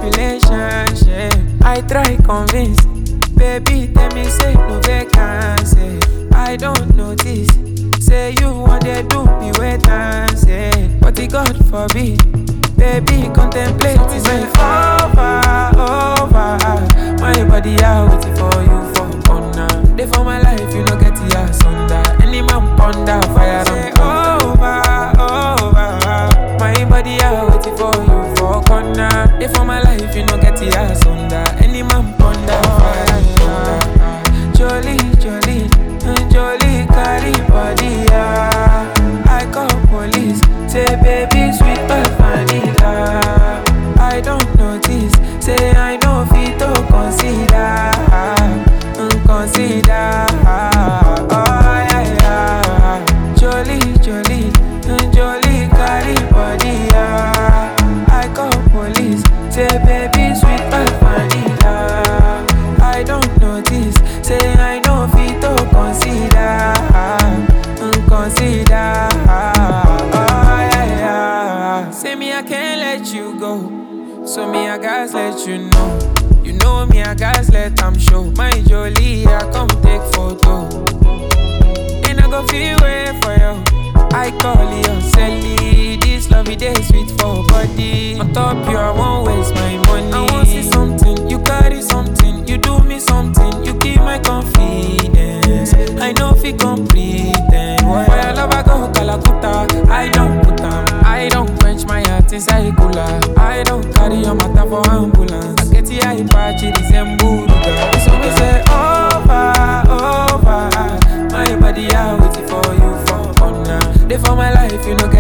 manipulation. I try convince, baby tell me say no vacancy. I don't notice, say you want to do me wait and say, but the God forbid, baby contemplate is over. My body I waiting for you for corner. Day for my life, you no get the ass under. Any man ponder fire and over. My body I waiting for you for corner. Day for my life, you no get the ass under. Any man ponder fire and thunder. Jolly, carry body, yeah. I call police, say baby sweet but vanilla. I don't notice, say I know fit to consider. Oh yeah. Jolly, carry body, yeah. I call police, say baby sweet but vanilla. I don't notice, say I know fit to consider. Oh yeah. Say me I can't let you go, so me I gotta let you know. You know me I gotta let them show. My Jolie I come take photo, and I go feel way for you. I call you Sally, this lovey day sweet for body. On top you I won't waste my money. I want see something, you carry something, you do me something, you keep my confidence. I know if you complete them. For your love I go Calacuta, I don't put them, I don't quench my heart inside cooler. I don't carry your matter for ambulance. I get the eye patch, it is emburuga. So we say over. My body I waiting for you for honor. Day for my life, you know